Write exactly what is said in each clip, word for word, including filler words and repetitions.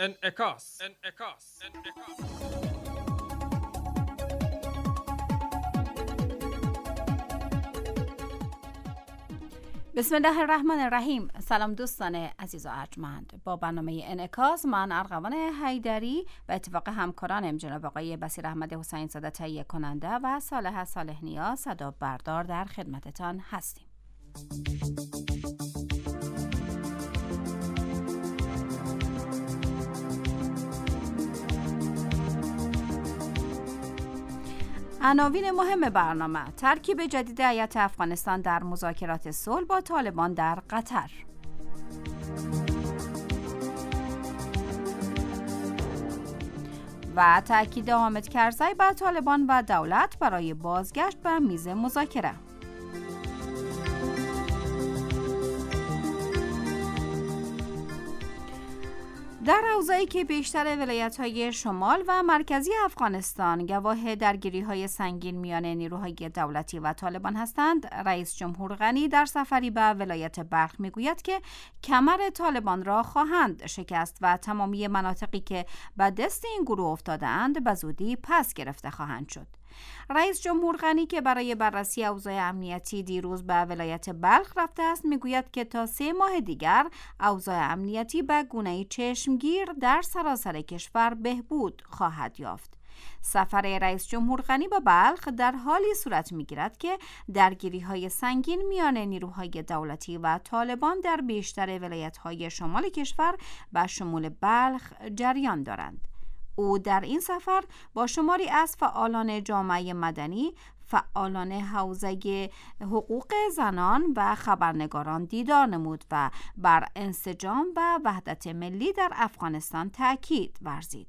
انعکاس انعکاس انعکاس بسم الله الرحمن الرحیم. سلام دوستان عزیز و ارجمند. با برنامه انعکاس من ارغوان حیدری و اتفاق همکارانم جناب آقای بصیر احمد حسین زاده تهیه کننده و صالح صالح نیا صدا بردار در خدمتتان هستیم. عناوین مهم برنامه: ترکیب جدید هیئت افغانستان در مذاکرات صلح با طالبان در قطر، و تأکید حامد کرزی بر طالبان و دولت برای بازگشت به میز مذاکره. در اوضاعی که بیشتر ولایت‌های شمال و مرکزی افغانستان گواه درگیری‌های سنگین میان نیروهای دولتی و طالبان هستند، رئیس جمهور غنی در سفری به ولایت بلخ میگوید که کمر طالبان را خواهند شکست و تمامی مناطقی که به دست این گروه افتاده‌اند به زودی پس گرفته خواهند شد. رئیس جمهور غنی که برای بررسی اوضاع امنیتی دیروز به ولایت بلخ رفته است میگوید که تا سه ماه دیگر اوضاع امنیتی به گونه‌ای چشمگیر در سراسر کشور بهبود خواهد یافت. سفر رئیس جمهور غنی به بلخ در حالی صورت میگیرد که درگیری‌های سنگین میان نیروهای دولتی و طالبان در بیشتر ولایت‌های شمال کشور به شمول بلخ جریان دارند. او در این سفر با شماری از فعالان جامعه مدنی، فعالان حوزه حقوق زنان و خبرنگاران دیدار نمود و بر انسجام و وحدت ملی در افغانستان تاکید ورزید.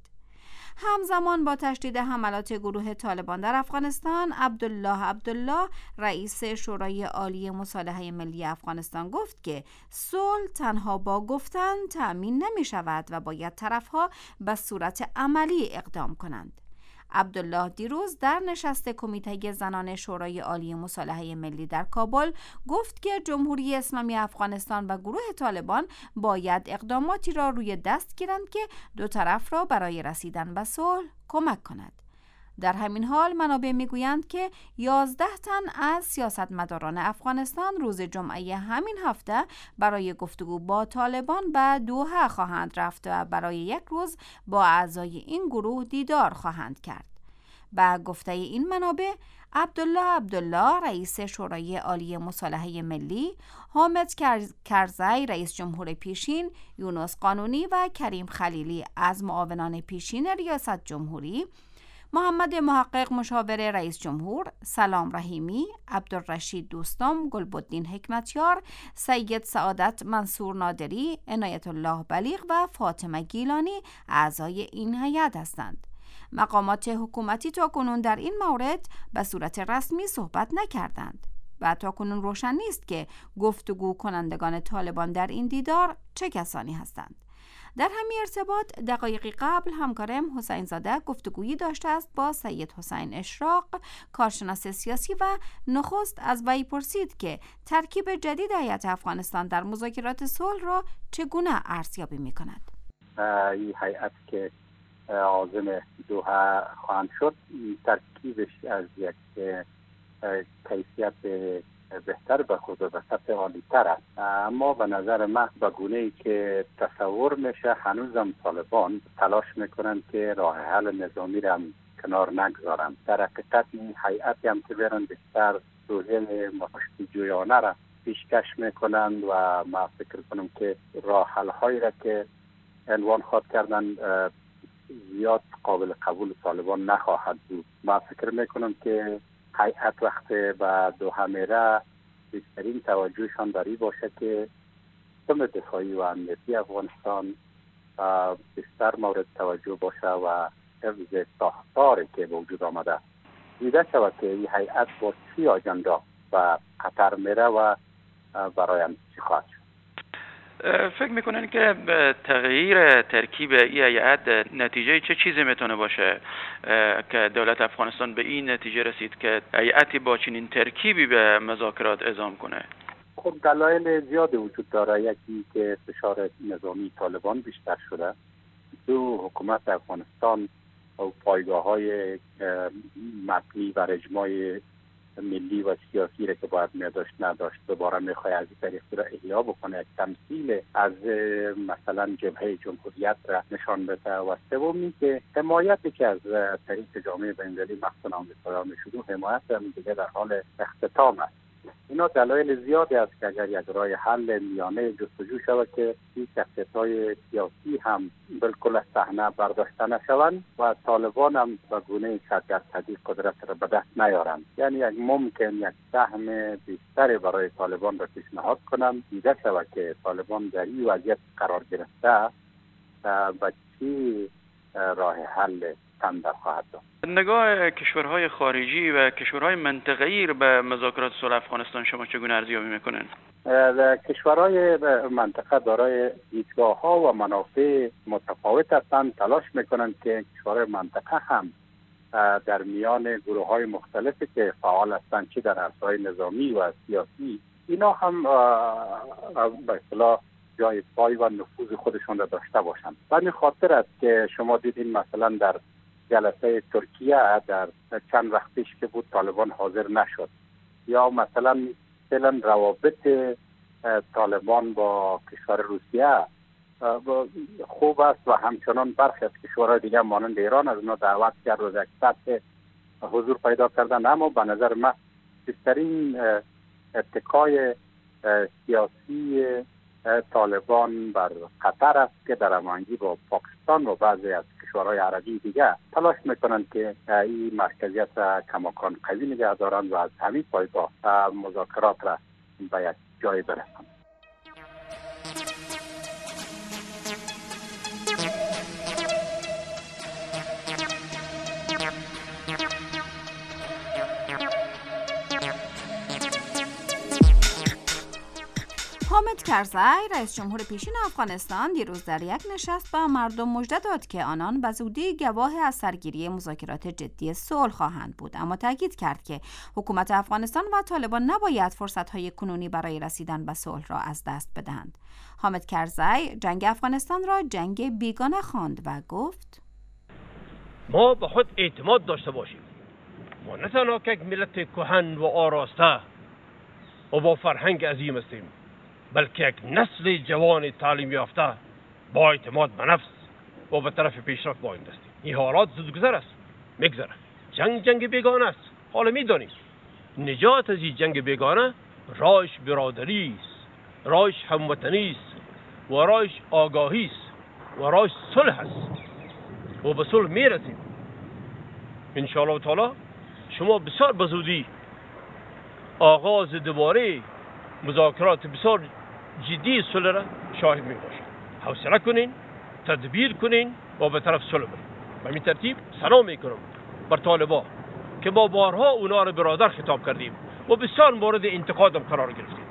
همزمان با تشدید حملات گروه طالبان در افغانستان، عبدالله عبدالله رئیس شورای عالی مصالحه ملی افغانستان گفت که صلح تنها با گفتن تأمین نمی شود و باید طرفها به صورت عملی اقدام کنند. عبدالله دیروز در نشست کمیته زنان شورای عالی مصالحه ملی در کابل گفت که جمهوری اسلامی افغانستان و گروه طالبان باید اقداماتی را روی دست گیرند که دو طرف را برای رسیدن به صلح کمک کند. در همین حال منابع میگویند که یازده تن از سیاستمداران افغانستان روز جمعه همین هفته برای گفتگو با طالبان به دوحه خواهند رفت و برای یک روز با اعضای این گروه دیدار خواهند کرد. با گفته این منابع، عبدالله عبدالله رئیس شورای عالی مصالحه ملی، حامد کرزی رئیس جمهور پیشین، یونس قانونی و کریم خلیلی از معاونان پیشین ریاست جمهوری، محمد محقق مشاور رئیس جمهور، سلام رحیمی، عبدالرشید دوستم، گلبدین حکمتیار، سید سعادت منصور نادری، عنایت الله بلیغ و فاطمه گیلانی اعضای این هیئت هستند. مقامات حکومتی تاکنون در این مورد به صورت رسمی صحبت نکردند و تاکنون روشن نیست که گفتگو کنندگان طالبان در این دیدار چه کسانی هستند. در همین ارتباط دقایقی قبل همکارم حسین زاده گفتگویی داشته است با سید حسین اشراق، کارشناس سیاسی، و نخست از وی پرسید که ترکیب جدید هیئت افغانستان در مذاکرات صلح را چگونه ارزیابی می‌کند. این هیئت که عازم دوحه خواهند شد، ترکیبش از یک کیفیت بهتر به خود و به سطح عالی تر است، اما به نظر من به گونه‌ای که تصور میشه هنوزم طالبان تلاش میکنند که راه حل نظامی را کنار نگذارند. در حقیقت این هیئتی هم که برن بیشتر روحیه مشتی جویانه را پیشکش میکنند و ما فکر کنم که راه حل هایی را که عنوان خواهد کردن زیاد قابل قبول طالبان نخواهد بود. ما فکر میکنم که هیئت وقت به دوحه میره بیشترین توجهشان بر این باشه که سیستم دفاعی و امنیتی افغانستان بیشتر مورد توجه باشه و حفظ ساختاری که به وجود آمده دیده شود که این هیئت با چی آجندا و قطر میره و برایم چی خواهد شد. فکر میکنن که تغییر ترکیب این هیئت نتیجه چه چیزی میتونه باشه که دولت افغانستان به این نتیجه رسید که هیئتی با چنین ترکیبی به مذاکرات اعزام کنه؟ خب دلایل زیادی وجود داره. یکی که فشار نظامی طالبان بیشتر شده، دو حکومت افغانستان و پایگاه های مبنی بر اجماع ملی و سیاسی را که باید میداشت نداشت دوباره میخواه از این طریق را احیا بکنه، یک تمثیل از مثلا جبهه جمهوریت را نشان بده. و سومی که حمایتی که از طریق جامعه بین‌المللی مخصوصا آمریکایی‌ها میشد، حمایت هم دیگه در حال اختتام است. اینا دلایل زیادی است که اگر یک راه حل میانه جستجو شود که این شخصیت‌های سیاسی هم بالکل از صحنه برداشته نشوند و طالبان هم به گونه صد درصدی قدرت را به دست نیارند. یعنی یک ممکن یک سهم بیشتری برای طالبان را پیشنهاد کنم، دیده شود که طالبان در این وضعیت قرار گرفته و چی راه حل تندر خواهد داد. نگاه کشورهای خارجی و کشورهای منطقه‌ای به مذاکرات صلح افغانستان شما چگونه ارزیابی میکنن؟ کشورهای منطقه دارای دیدگاه‌ها و منافع متفاوت هستند، تلاش میکنند که کشورهای منطقه هم در میان گروه‌های مختلفی که فعال هستند، چه در عرصه‌های نظامی و سیاسی، اینا هم به اصطلاح جای پای و نفوذ خودشون را داشته باشند. به این خاطر است که شما دیدین مثلا در جلسه ترکیه در چند وقت پیش که بود طالبان حاضر نشد، یا مثلا فعلا روابط طالبان با کشور روسیه خوب است و همچنان برخی از کشورهای دیگه مانند ایران از اونا دعوت کرد و یک سطح حضور پیدا کردن. اما به نظر من بیشترین اتکای سیاسی طالبان بر قطر است که در هماهنگی با پاکستان و بعضی از کشورهای عربی دیگه تلاش میکنند که این مرکزیت را کماکان قوی نگه دارند و از همین پایگاه مذاکرات را به یک جای برسند. حامد کرزی رئیس جمهور پیشین افغانستان دیروز در یک نشست به مردم مژده داد که آنان به زودی گواه از سرگیری مذاکرات جدی صلح خواهند بود، اما تاکید کرد که حکومت افغانستان و طالبان نباید فرصت‌های کنونی برای رسیدن به صلح را از دست بدهند. حامد کرزی جنگ افغانستان را جنگ بیگانه خواند و گفت: ما به خود اعتماد داشته باشیم. ما نه تنها یک ملت کهن و آراسته و با فرهنگ عظیم هستیم، بلکه یک نسل جوان تعلیم یافته با اعتماد به نفس و به طرف پیشرفت باید هستیم. این حالات زودگذر است، میگذره. جنگ جنگ بیگانه است. حالا میدانیم نجات از این جنگ بیگانه راهش برادری است، راهش هموطنی است و راهش آگاهی است و راهش صلح است و به صلح میرسیم ان شاء الله تعالی. شما بسیار بزودی آغاز دوباره مذاکرات بسیار جدی صلح را شاهد می باشید. حوصله کنین، تدبیر کنین و به طرف صلح برید. به این ترتیب سلام میکنم بر طالبان که ما بارها اونا را برادر خطاب کردیم و بسیار مورد انتقادم قرار گرفتیم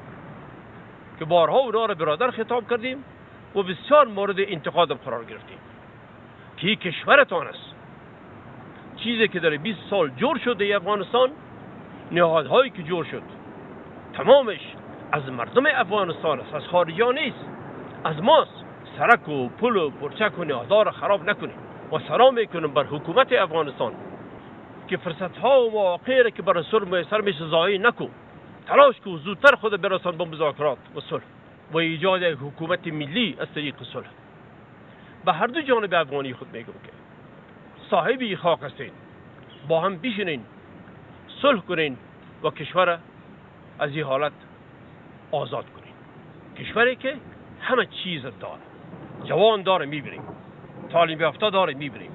که بارها اونا را برادر خطاب کردیم و بسیار مورد انتقادم قرار گرفتیم که این کشورتان است. چیزی که در بیست سال جور شده ای افغانستان، نهادهایی که جور شد تمامش از مردم افغانستان است، از خارجیان نیست، از ماست. سرک و پل و پرچک و نهادها را خراب نکنیم و سلام میکنم بر حکومت افغانستان که فرصتها و مواقعی را که بر صلح میسر میشه ضایع نکن. تلاش کن زودتر خود برسان به مذاکرات و صلح و ایجاد یک حکومت ملی از طریق صلح. به هر دو جانب افغانی خود میگم که صاحبی خاک هستین، با هم بشینین، صلح کنین و کشور از این حالت آزاد کنین. کشوری که همه چیز داره، جوان داره میبینیم، تعلیم یافته داره میبینیم.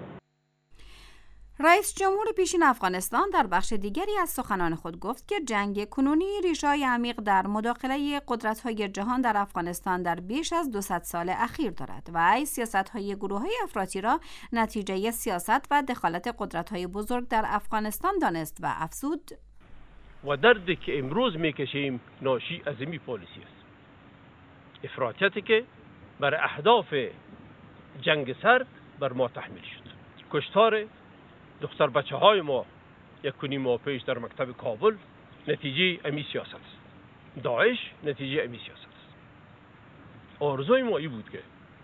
رئیس جمهور پیشین افغانستان در بخش دیگری از سخنان خود گفت که جنگ کنونی ریشه‌های عمیق در مداخله قدرت‌های جهان در افغانستان در بیش از دویست سال اخیر دارد و ای سیاست‌های گروه‌های افراطی را نتیجه سیاست و دخالت قدرت‌های بزرگ در افغانستان دانست و افزود: و دردی که امروز میکشیم ناشی از این پالیسی است. افراطیتی که بر اهداف جنگ سرد بر ما تحمیل شد. کشتار دختر بچه های ما یک کنی ماه پیش در مکتب کابل نتیجه امی سیاست است. داعش نتیجه امی سیاست است. آرزوی ما ای بود که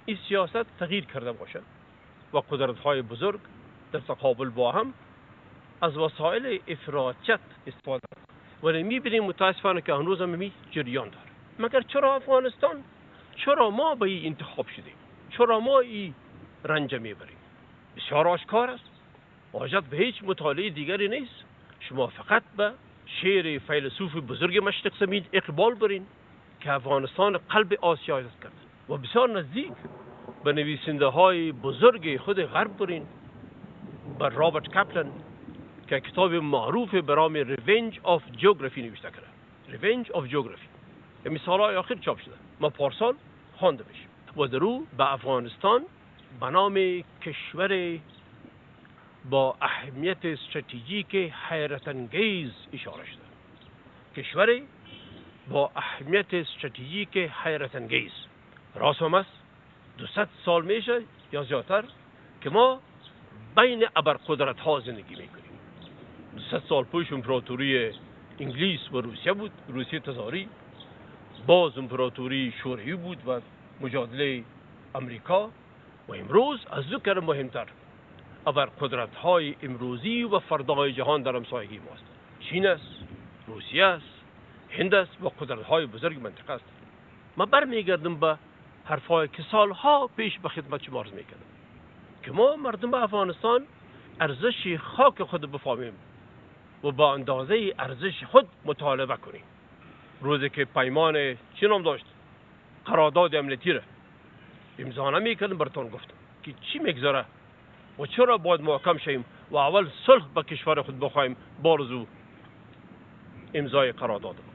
این سیاست تغییر کرده باشد و قدرت‌های بزرگ در تقابل با هم از وسایل افراطیت استفاده کنند. ولی می‌بینیم متاسفانه که هنوز هم می جریان داره. مگر چرا افغانستان؟ چرا ما به این انتخاب شدیم؟ چرا ما این رنج میبریم؟ بسیار آشکار است. حاجت به هیچ مطالعه دیگری نیست. شما فقط به شعر فیلسوف بزرگ مشرق زمین اقبال برین که افغانستان قلب آسیا است کرد و بسیار نزدیک به نویسنده های بزرگ خود غرب برین، به رابرت کپلن که کتاب معروف به نام Revenge of Geography نوشته کرده. Revenge of Geography که سالهای آخر چاپ شده. ما پارسال خواندمش و در او به افغانستان به نام کشور با اهمیت استراتژیک حیرت انگیز اشاره شده. کشور با اهمیت استراتژیک حیرت انگیز. راست هم است دویست سال میشه یا زیادتر که ما بین ابرقدرت ها زندگی میکنیم. دویست سال پیش امپراتوری انگلیس و روسیه بود، روسیه تزاری، باز امپراتوری شوروی بود و مجادله امریکا، و امروز از دو کره مهمتر ابرقدرت های امروزی و فردای جهان در همسایگی ماست. چین است، روسیه است، هند است و قدرت های بزرگ منطقه است. ما برمیگردم به حرفای که سالها پیش به خدمت شما عرض میکردم که ما مردم افغانستان ارزش خاک خود بفهمیم و با اندازه ارزش خود مطالبه کنیم. روزی که پیمان چی نام داشت؟ قرارداد امنیتی را امضا نمیکردم، براتون گفتم که چی میگذره و چرا باید محکم شیم و اول صلح با کشور خود بخوایم بارزو امضای قرارداد بکنیم.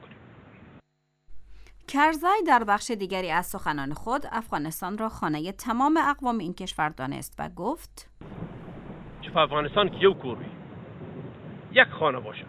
کرزی در بخش دیگری از سخنان خود افغانستان را خانه تمام اقوام این کشور دانست و گفت چه افغانستان که یک کوری یک خانه باشه،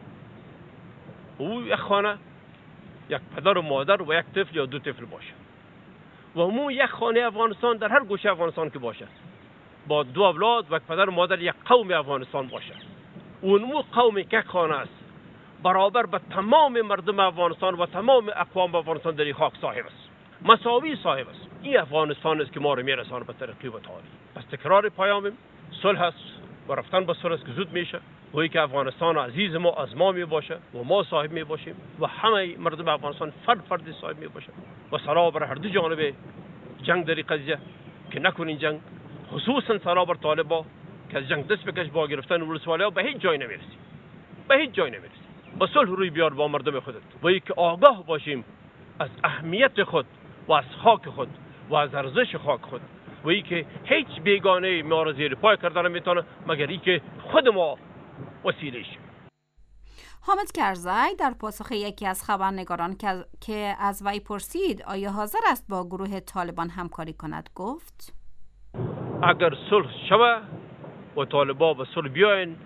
او یک خانه یک پدر و مادر و یک طفل یا دو طفل باشه و همون یک خانه افغانستان در هر گوشه افغانستان که باشه با دو اولاد و یک پدر و مادر یک قوم افغانستان باشه. اون قومی که خانه است برابر به تمام مردم افغانستان و تمام اقوام افغانستان در این خاک صاحب است، مساوی صاحب است. این افغانستان است که ما رو میرسانه به ترقی و تعالی. پس تکرار پیامم صلح است و رفتن به صلح است که زود میشه. وی که افغانستان عزیز ما از ما می باشه و ما صاحب می باشیم و همه مردم افغانستان فرد فرد صاحب می باشه و سلام بر هر دو جانب جنگ در قضیه که نکنین جنگ، خصوصا سلام بر طالبا که از جنگ دست بکش با گرفتن ولسوالی‌ها به هیچ جای نمیرسی، به هیچ جای نمیرسی. با صلح روی بیار با مردم خودت و ای که آگاه باشیم از اهمیت خود و از خاک خود و از ارزش خاک خود و ای که هیچ بیگانه ما را زیر پای کردن نمیتونه مگر ای که خود ما وسیله شیم. حامد کرزی در پاسخ یکی از خبرنگاران که از وی پرسید آیا حاضر است با گروه طالبان همکاری کند گفت اگر صلح شود و طالبان به صلح بیاین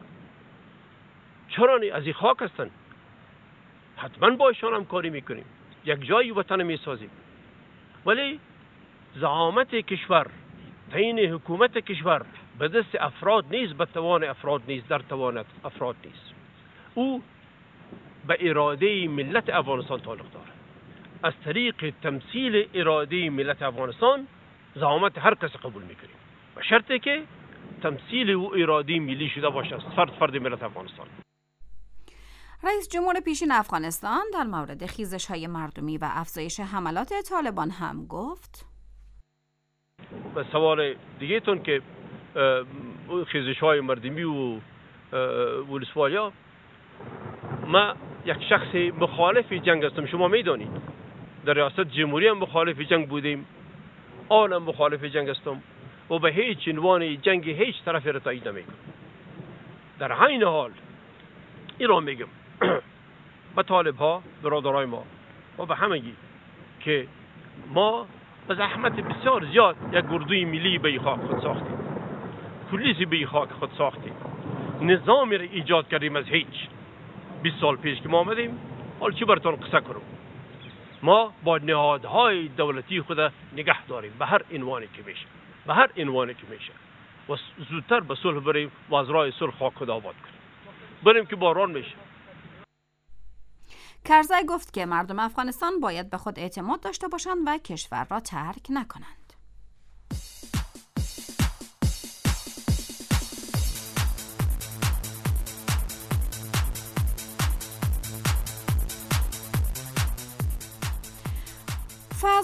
چرا نی از این خاک هستن، حتما با ایشان همکاری میکنیم، یک جایی وطن میسازیم. ولی زعامت کشور، تعیین حکومت کشور به دست افراد نیست، به توان افراد نیست، در توان افراد نیست. او به اراده ملت افغانستان تعلق داره. از طریق تمثیل اراده ملت افغانستان زعامت هر کس قبول میکنیم و شرطی که تمثیل او اراده ملی شده باشه، فرد فرد ملت افغانستان. رئیس جمهور پیشین افغانستان در مورد خیزش‌های مردمی و افزایش حملات طالبان هم گفت به سوال دیگه تون که خیزش‌های مردمی و ولسوالیا، ما یک شخص مخالف جنگ هستم. شما میدانید در ریاست جمهوری هم مخالف جنگ بودیم، آنم مخالف جنگ هستم و به هیچ عنوان جنگ هیچ طرفی را تایید نمیکنم. در همین حال این را میگم به طالب ها، برادرای ما و به همگی که ما به زحمت بسیار زیاد یک گردوی ملی به خاک خود ساختیم، پلیسی به خاک خود ساختیم، نظامی را ایجاد کردیم از هیچ. بیست سال پیش که ما آمدیم، حال چی براتون قصه کنم، ما با نهادهای دولتی خود نگه داریم به هر عنوانی که میشه، به هر عنوانی که میشه و زودتر به صلح بریم و از راه صلح خاک خود آباد کنیم، بریم که باران میشه. کرزی گفت که مردم افغانستان باید به خود اعتماد داشته باشند و کشور را ترک نکنند.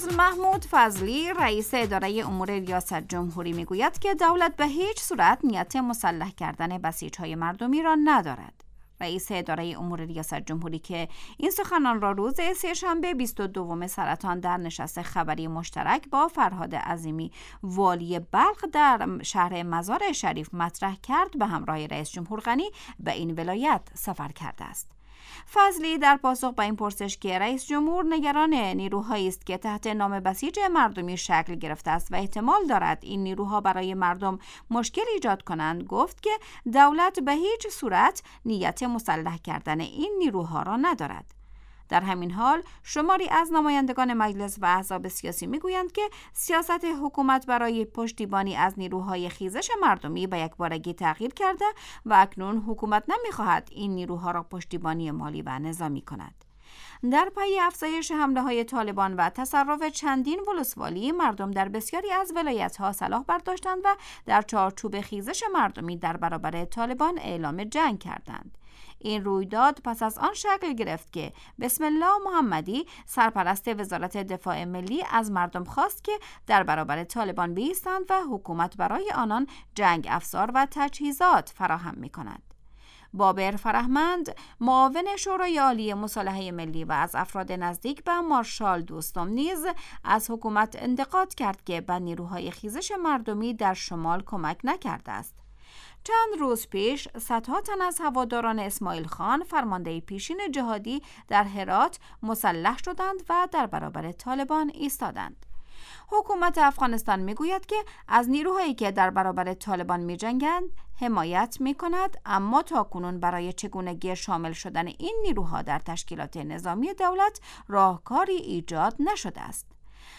فضل محمود فضلی رئیس اداره امور ریاست جمهوری میگوید که دولت به هیچ صورت نیت مسلح کردن بسیج‌های مردمی را ندارد. رئیس اداره امور ریاست جمهوری که این سخنان را روز سه‌شنبه بیست و دوم سرطان در نشست خبری مشترک با فرهاد عظیمی والی بلخ در شهر مزار شریف مطرح کرد، به همراه رئیس جمهور غنی به این ولایت سفر کرده است. فضلی در پاسخ به این پرسش که رئیس جمهور نگران نیروهایی است که تحت نام بسیج مردمی شکل گرفته است و احتمال دارد این نیروها برای مردم مشکل ایجاد کنند، گفت که دولت به هیچ صورت نیت مسلح کردن این نیروها را ندارد. در همین حال شماری از نمایندگان مجلس و احزاب سیاسی میگویند که سیاست حکومت برای پشتیبانی از نیروهای خیزش مردمی به یکبارگی تغییر کرده و اکنون حکومت نمیخواهد این نیروها را پشتیبانی مالی و نظامی کند. در پی افزایش حمله‌های طالبان و تصرف چندین ولسوالی، مردم در بسیاری از ولایت‌ها سلاح برداشتند و در چارچوب خیزش مردمی در برابر طالبان اعلام جنگ کردند. این رویداد پس از آن شکل گرفت که بسم الله محمدی سرپرست وزارت دفاع ملی از مردم خواست که در برابر طالبان بایستند و حکومت برای آنان جنگ افزار و تجهیزات فراهم می‌کند. بابر فرهمند معاون شورای عالی مصالحه ملی و از افراد نزدیک به مارشال دوستم نیز از حکومت انتقاد کرد که به نیروهای خیزش مردمی در شمال کمک نکرده است. چند روز پیش صدها تن از هواداران اسماعیل خان فرمانده پیشین جهادی در هرات مسلح شدند و در برابر طالبان ایستادند. حکومت افغانستان میگوید که از نیروهایی که در برابر طالبان میجنگند حمایت میکند، اما تاکنون برای چگونگی شامل شدن این نیروها در تشکیلات نظامی دولت راهکاری ایجاد نشده است.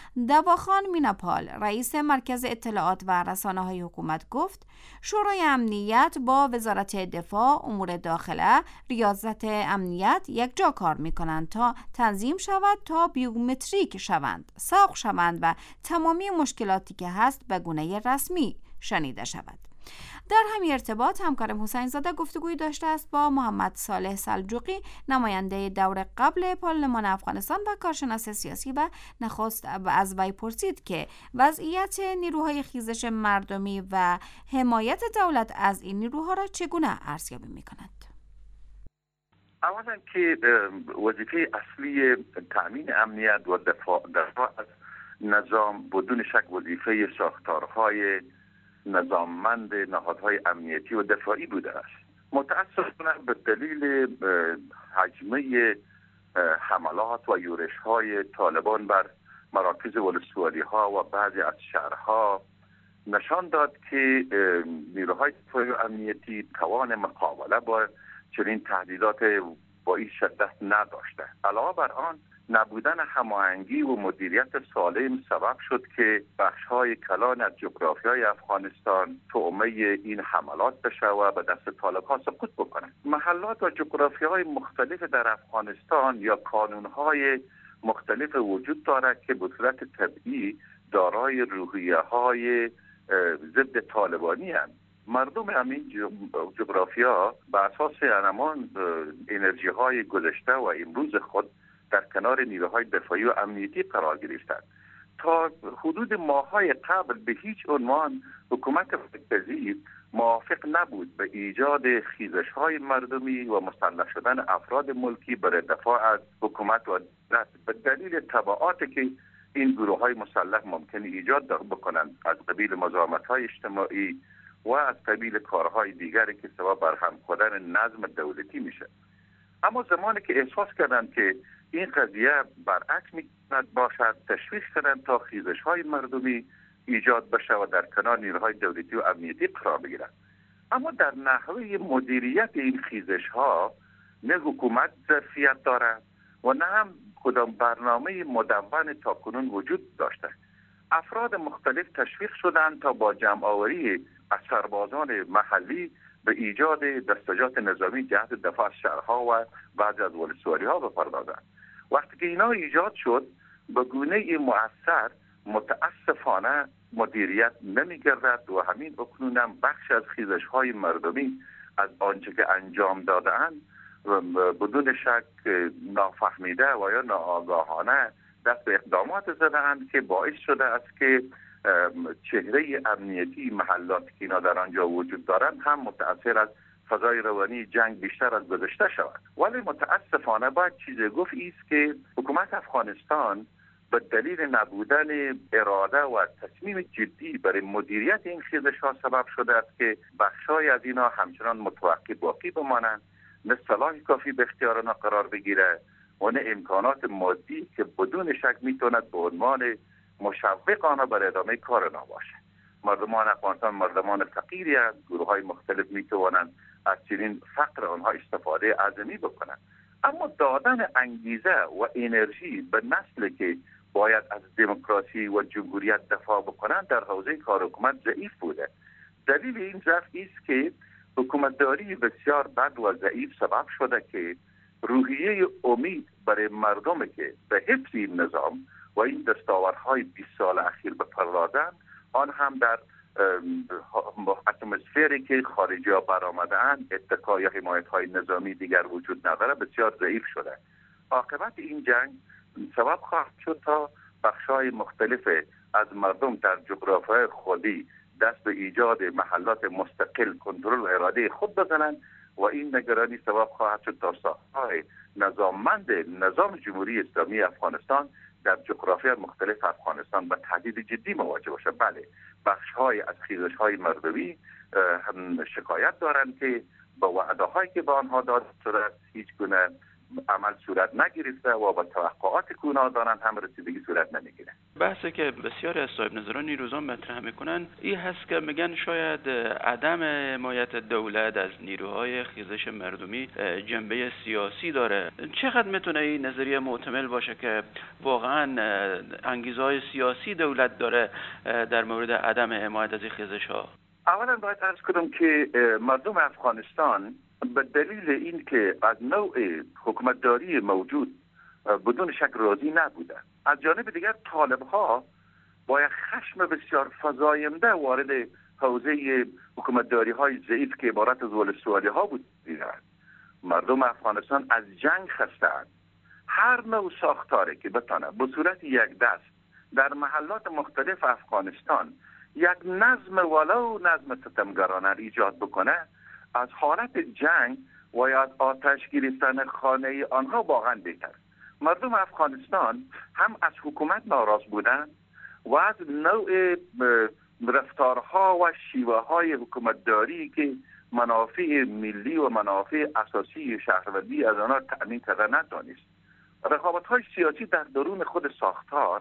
دواخان میناپال رئیس مرکز اطلاعات و رسانه‌های حکومت گفت شورای امنیت با وزارت دفاع، امور داخله، ریاست امنیت یک جا کار می‌کنند تا تنظیم شود تا بیومتریک شوند، ساخت شوند و تمامی مشکلاتی که هست به گونه رسمی شنیده شود. در همین ارتباط همکارم حسین زاده گفتگوی داشته است با محمد صالح سلجوقی، نماینده دور قبل پارلمان افغانستان و کارشناس سیاسی، و نخست از وی پرسید که وضعیت نیروهای خیزش مردمی و حمایت دولت از این نیروها را چگونه ارزیابی می‌کند. اولا که وظیفه اصلی تامین امنیت و دفاع, دفاع از نظام بدون شک وظیفه ساختارهای نظاممند نهادهای امنیتی و دفاعی بوده است. متاسفانه به دلیل حجمه حملات و یورش‌های طالبان بر مراکز ولسوالی‌ها و بعضی از شهرها نشان داد که نیروهای دفاعی و امنیتی توان مقابله با چنین تهدیدات با این شدت نداشته. علاوه بر آن نبودن هماهنگی و مدیریت سالم سبب شد که بخش‌های کلان از جغرافیای افغانستان طعمه این حملات بشه و به دست طالب‌ها سقوط بکنه. محلات و جغرافیای مختلف در افغانستان یا کانون‌های مختلف وجود دارد که به صورت طبیعی دارای روحیه‌های ضد طالبانی هستند. مردم همین جغرافیا به اساس همان انرژی های گذشته و امروز خود در کنار نیروهای دفاعی و امنیتی قرار گرفتند. تا حدود ماه‌های قبل به هیچ عنوان حکومت مرکزی موافق نبود به ایجاد خیزش های مردمی و مسلح شدن افراد ملکی برای دفاع از حکومت و دولت به دلیل تبعاتی که این گروه های مسلح ممکن ایجاد بکنند از قبیل مزاحمت های اجتماعی و از قبیل کارهای دیگری که سبب برهم خوردن نظم دولتی میشه. اما زمانی که احساس کردند که این قضیه برعکس میتواند باشد، تشویق کردند تا خیزش های مردمی ایجاد بشه و در کنار نیروهای دولتی و امنیتی قرار بگیرند. اما در نحوه مدیریت این خیزش ها نه حکومت ظرفیت دارد و نه هم کدام برنامه مدون تاکنون وجود داشته. افراد مختلف تشویق شدند تا با جمع آوری از سربازان محلی به ایجاد دستجات نظامی جهت دفاع از شهرها و بعضی از ولسوالی‌ها بپردازند. وقتی که اینا ایجاد شد به گونه مؤثر متاسفانه مدیریت نمی‌گردد و همین اکنون هم بخش از خیزش‌های مردمی از آنچه که انجام داده‌اند بدون شک نافهمیده و یا ناآگاهانه دست به اقدامات زدند که باعث شده است که چهره امنیتی محلات که اینا در آنجا وجود دارند هم متأثر از فضای روانی جنگ بیشتر از گذشته شود. ولی متاسفانه باید چیزی گفت است که حکومت افغانستان به دلیل نبودن اراده و تصمیم جدی برای مدیریت این خیزش ها سبب شده است که بخشای از اینا همچنان متوقف باقی بمانند، نه سلاح کافی به اختیار آنها قرار بگیره و نه امکانات مادی که بدون شک میتوند به عنوان مشوق آنها برای ادامه کار آنها باشه. مردمان افغانستان مردمان فقیری هستند، گروه های مختلف میتوانند از چنین فقر آنها استفاده عظیمی بکنند، اما دادن انگیزه و انرژی به نسلی که باید از دموکراسی و جمهوریت دفاع بکنند در حوزه کار حکومت ضعیف بوده. دلیل این ضعف است که حکومتداری بسیار بد و ضعیف سبب شده که روحیه امید برای مردم که به حفظ این نظام و این دستاوردهای بیست سال اخیر بپردازند، آن هم در اتمسفری که خارجی ها برآمده‌اند اتکا یا حمایت های نظامی دیگر وجود نداره، بسیار ضعیف شده. عاقبت این جنگ سبب خواهد شد تا بخش‌های مختلف از مردم در جغرافیای خودی دست به ایجاد محلات مستقل، کنترل و اراده خود بزنند و این نگرانی سبب خواهد شد تا ساخت‌های نظاممند نظام جمهوری اسلامی افغانستان در جغرافیای مختلف افغانستان به تهدید جدی مواجه باشه. بله، بخش‌های از خیزش‌های مردمی هم شکایت دارند که با وعده‌هایی که به آنها داده شده هیچ گونه عمل صورت نگرفته و با توقعات که اونا دارن هم رسیدگی صورت نمیگیره. بحثی که بسیاری از صاحب نظران این روزا مطرح میکنن این هست که میگن شاید عدم حمایت دولت از نیروهای خیزش مردمی جنبه سیاسی داره. چقدر میتونه این نظریه محتمل باشه که واقعا انگیزه‌های سیاسی دولت داره در مورد عدم حمایت از این خیزش ها؟ اولا باید عرض کنم که مردم افغانستان به دلیل این که از نوع حکومتداری موجود بدون شک راضی نبودند. از جانب دیگر طالب ها با یک خشم بسیار فزاینده وارد حوزه حکومتداری های ضعیف که عبارت از ولسوالی ها بود دیدند. مردم افغانستان از جنگ خسته‌اند. هر نوع ساختاری که بتانه به صورت یک دست در محلات مختلف افغانستان یک نظم ولو نظم ستمگرانه ایجاد بکنه، از حالت جنگ و یا از آتش گرفتن خانه آنها واقعا بهتر. مردم افغانستان هم از حکومت ناراض بودند و از نوع رفتارها و شیوه های حکومتداری که منافع ملی و منافع اساسی شهروندی از آنها تأمین کرده نتوانست. رقابت های سیاسی در درون خود ساختار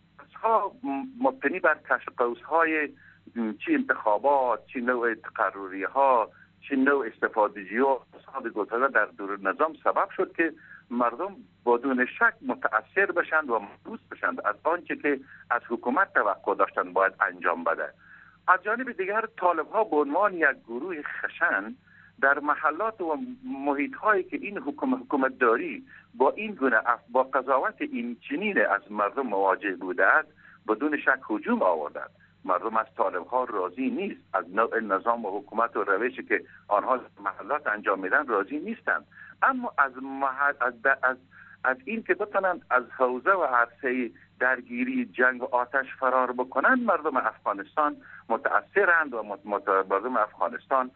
ها مبتنی بر کش قوس های چی انتخابات، چی نوع تقرری ها، چی نوع استفاده‌جویی و اصحاب گذاره در دور نظام سبب شد که مردم بدون شک متأثر بشند و محبوس بشند از آنچه که از حکومت توقع داشتن باید انجام بده. از جانب دیگر طالب ها به عنوان یک گروه خشن در محلات و محیط هایی که این حکومت حکومت داری با این گونه با قضاوت این چنین از مردم مواجه بوده است بدون شک هجوم آوردند. مردم از طالب ها راضی نیست، از نوع نظام و حکومت و روشی که آنها محلات انجام میدن راضی نیستند، اما از محل از, از از این که بتونند از حوزه و عرصه درگیری جنگ و آتش فرار بکنند مردم افغانستان متأثرند و مردم افغانستان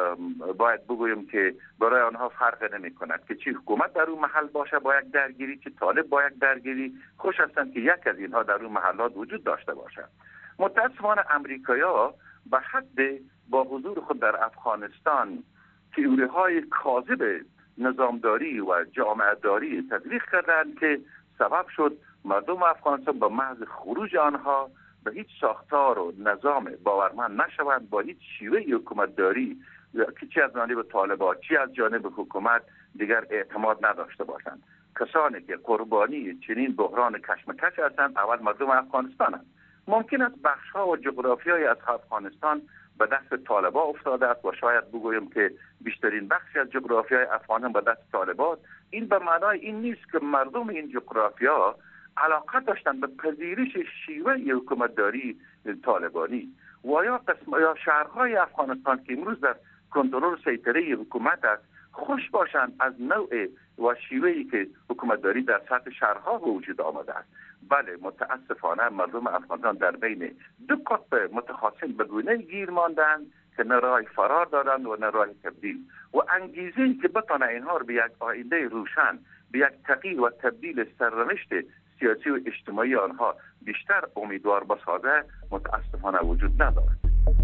باید بگویم که برای آنها فرق نمی کند که چی حکومت در اون محل باشه با یک درگیری، چی طالب با یک درگیری، خوش هستند که یک از اینها در اون محلات وجود داشته باشه. متاسفانه امریکایی‌ها به حد با حضور خود در افغانستان تئوری های کاذب نظامداری و جامعه داری تطبیق کردند که سبب شد مردم افغانستان با محض خروج آنها به هیچ ساختار و نظام باورمند نشوند، با هیچ شیوه حکومت داری که چه از جانب طالبان چه از جانب حکومت دیگر اعتماد نداشته باشند. کسانی که قربانی چنین بحران کشمکش هستند اول مردم افغانستان هستند. ممکن است بخش‌ها و جغرافیای از افغانستان به دست طالبان افتاده است و شاید بگویم که بیشترین بخشی از جغرافیای افغانستان به دست طالبان. این به معنای این نیست که مردم این جغرافیا علاقه داشتن به پذیرش شیوه حکومتداری طالبانی و یا قسم یا شهرهای افغانستان که امروز در کنترل سیطره حکومت است خوش باشند از نوع و شیوهی که حکومتداری در سطح شهرها وجود آمده است. بله متاسفانه مردم افغانستان در بین دو قطب متخاصم به گونه گیر ماندند که نه راه فرار دارند و نه راه تبدیل و انگیزه‌ای که بتونه اینها رو به یک آینده روشن، به یک تغییر و تبدیل سرنوشت سیاسی و اجتماعی آنها بیشتر امیدوار بسازه متاسفانه وجود ندارد.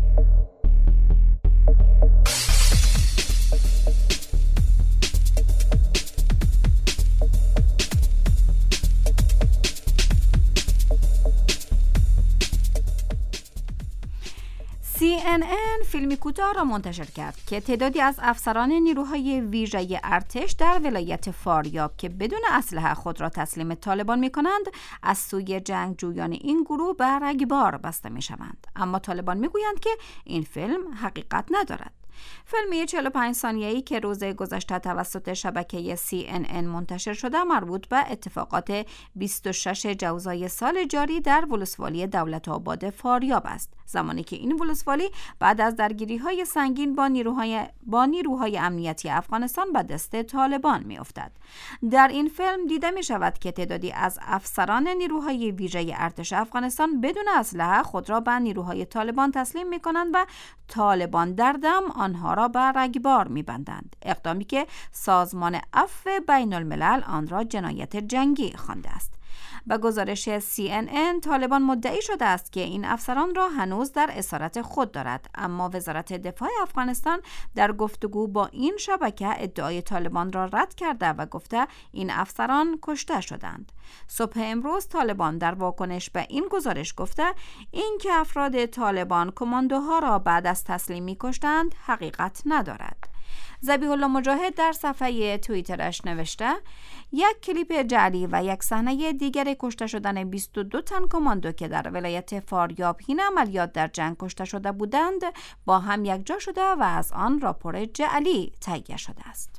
سی ان ان فیلمی کوتاه را منتشر کرد که تعدادی از افسران نیروهای ویژه ارتش در ولایت فاریاب که بدون اسلحه خود را تسلیم طالبان می کنند از سوی جنگجویان این گروه به رگبار بسته می شوند. اما طالبان می گویند که این فیلم حقیقت ندارد. فیلمی چهل و پنج ثانیه‌ای که روز گذشته توسط شبکه سی ان ان منتشر شده مربوط به اتفاقات بیست و شش جوزای سال جاری در ولسوالی دولت آباد فاریاب است، زمانی که این ولسوالی بعد از درگیری‌های سنگین با نیروهای با نیروهای امنیتی افغانستان به دست طالبان می‌افتد. در این فیلم دیده می‌شود که تعدادی از افسران نیروهای ویژه ارتش افغانستان بدون اسلحه خود را به نیروهای طالبان تسلیم می‌کنند و طالبان در دم آنها را به رگبار می‌بندند، اقدامی که سازمان عفو بین الملل آن را جنایت جنگی خوانده است. به گزارش سی ان ان طالبان مدعی شده است که این افسران را هنوز در اسارت خود دارد، اما وزارت دفاع افغانستان در گفتگو با این شبکه ادعای طالبان را رد کرده و گفته این افسران کشته شدند. صبح امروز طالبان در واکنش به این گزارش گفته این که افراد طالبان کماندوها را بعد از تسلیمی کشتند حقیقت ندارد. ذبیح الله مجاهد در صفحه توییترش نوشته یک کلیپ جعلی و یک صحنه دیگر کشته شدن بیست و دو تن کماندو که در ولایت فاریاب حین عملیات در جنگ کشته شده بودند با هم یکجا شده و از آن راپور جعلی تهیه شده است.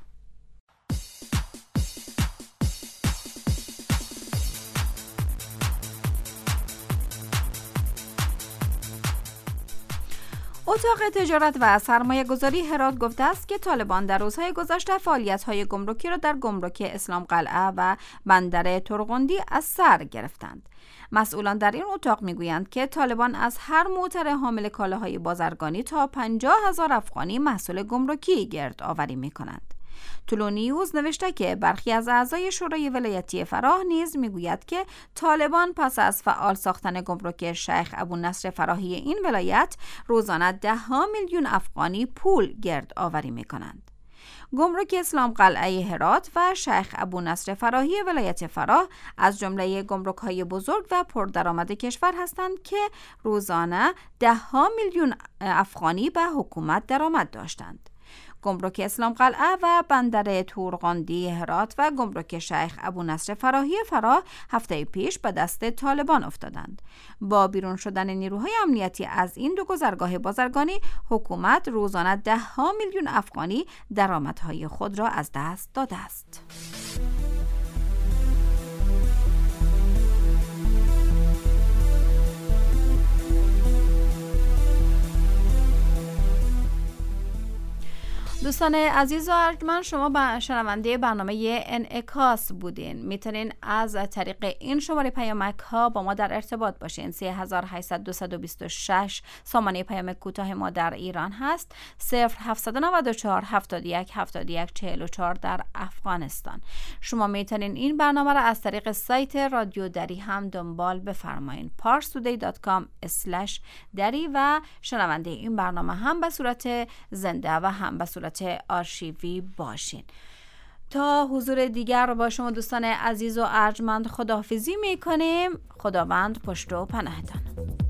اتاق تجارت و سرمایه گذاری هرات گفته است که طالبان در روزهای گذشته فعالیت‌های گمرکی را در گمرک اسلام قلعه و بندر ترغندی از سر گرفتند. مسئولان در این اتاق میگویند که طالبان از هر موتر حامل کالاهای بازرگانی تا پنجاه هزار افغانی محصول گمرکی گرد آوری می‌کنند. طلوع نیوز نوشته که برخی از اعضای شورای ولایتی فراه نیز میگوید که طالبان پس از فعال ساختن گمرک شیخ ابو نصر فراهی این ولایت روزانه ده ها میلیون افغانی پول گرد آوری می کنند. گمرک اسلام قلعه هرات و شیخ ابو نصر فراهی ولایت فراه از جمله گمرک‌های بزرگ و پردرآمد کشور هستند که روزانه ده ها میلیون افغانی به حکومت درآمد داشتند. گمرک اسلام قلعه و بندر تورغندی هرات و گمرک شیخ ابو نصر فراهی فراه هفته پیش به دست طالبان افتادند. با بیرون شدن نیروهای امنیتی از این دو گذرگاه بازرگانی، حکومت روزانه ده ها میلیون افغانی درآمدهای خود را از دست داده است. دوستان عزیز و ارجمند، شما با شنونده برنامه انعکاس بودین. میتونین از طریق این شماره پیامک ها با ما در ارتباط باشین. سه هزار و هشتصد دویست و بیست و شش سامانه پیامک کوتاه ما در ایران هست. صفر هفتصد و نود و چهار هفتاد و یک هفتاد و یک چهل و چهار در افغانستان. شما میتونین این برنامه را از طریق سایت رادیو دری هم دنبال بفرمایین. پارس تودی دات کام اسلش دری و شنونده این برنامه هم به صورت زنده و هم به صورت آرشیوی باشین. تا حضور دیگر با شما دوستان عزیز و ارجمند خداحافظی میکنیم. خداوند پشت و پناهتان.